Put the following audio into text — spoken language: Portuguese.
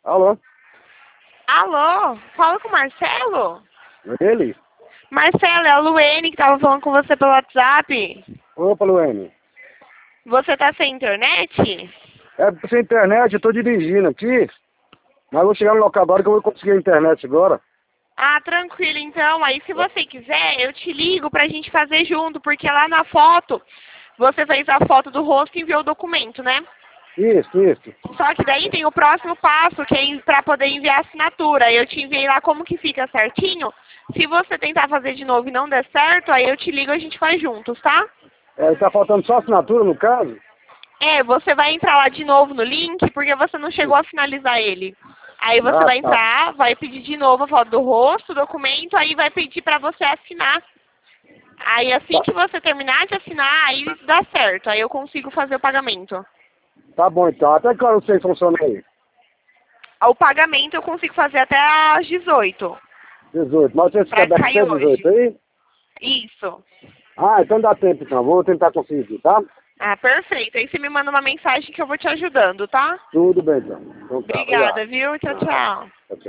Alô? Alô? Fala com o Marcelo? Ele? Marcelo, é a Luene que tava falando com você pelo WhatsApp. Opa, Luene. Você tá sem internet? É sem internet, eu tô dirigindo aqui. Mas vou chegar no local agora que eu vou conseguir a internet agora. Ah, tranquilo então. Aí se você quiser, eu te ligo pra gente fazer junto, porque lá na foto, você fez a foto do rosto e enviou o documento, né? Isso. Só que daí tem o próximo passo, que é pra poder enviar a assinatura. Eu te enviei lá como que fica certinho. Se você tentar fazer de novo e não der certo, aí eu te ligo e a gente faz juntos, tá? É, tá faltando só assinatura no caso? É, você vai entrar lá de novo no link, porque você não chegou a finalizar ele. Aí você Ah, vai tá. entrar, vai pedir de novo a foto do rosto, o documento, aí vai pedir pra você assinar. Aí assim Tá, que você terminar de assinar, aí dá certo, aí eu consigo fazer o pagamento. tá bom então. Até que hora vocês funcionam aí? O pagamento eu consigo fazer até às 18, 18. Mas vocês ficam pra abertos cair até 18 hoje. aí? Isso. Ah, então dá tempo então. Vou tentar conseguir, tá? Ah, perfeito. Aí você me manda uma mensagem que eu vou te ajudando, tá? Tudo bem então. Então tá, obrigado. Obrigada, viu? Tchau, Nada. tchau. Tchau, tchau.